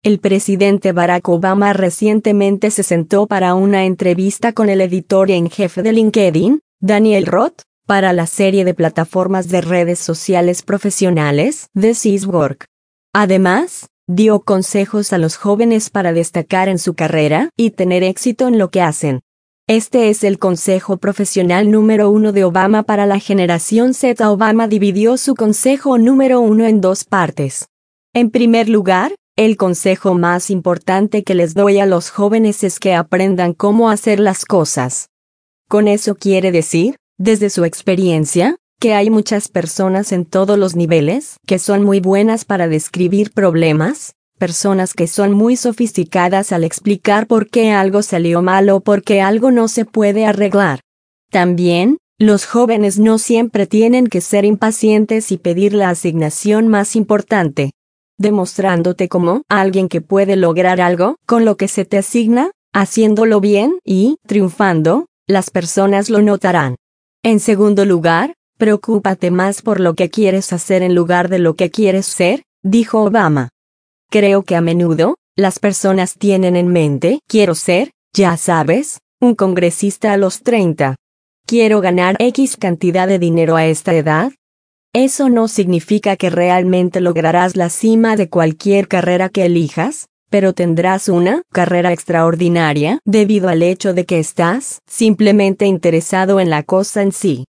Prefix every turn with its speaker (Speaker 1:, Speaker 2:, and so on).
Speaker 1: El presidente Barack Obama recientemente se sentó para una entrevista con el editor en jefe de LinkedIn, Daniel Roth, para la serie de plataformas de redes sociales profesionales, This Is Work. Además, dio consejos a los jóvenes para destacar en su carrera y tener éxito en lo que hacen. Este es el consejo profesional número 1 de Obama para la generación Z. Obama dividió su consejo número 1 en dos partes. En primer lugar, el consejo más importante que les doy a los jóvenes es que aprendan cómo hacer las cosas. Con eso quiere decir, desde su experiencia, que hay muchas personas en todos los niveles que son muy buenas para describir problemas, personas que son muy sofisticadas al explicar por qué algo salió mal o por qué algo no se puede arreglar. También, los jóvenes no siempre tienen que ser impacientes y pedir la asignación más importante. Demostrándote como alguien que puede lograr algo con lo que se te asigna, haciéndolo bien y triunfando, las personas lo notarán. En segundo lugar, preocúpate más por lo que quieres hacer en lugar de lo que quieres ser, dijo Obama. Creo que a menudo, las personas tienen en mente, quiero ser, ya sabes, un congresista a los 30. Quiero ganar X cantidad de dinero a esta edad. Eso no significa que realmente lograrás la cima de cualquier carrera que elijas, pero tendrás una carrera extraordinaria debido al hecho de que estás simplemente interesado en la cosa en sí.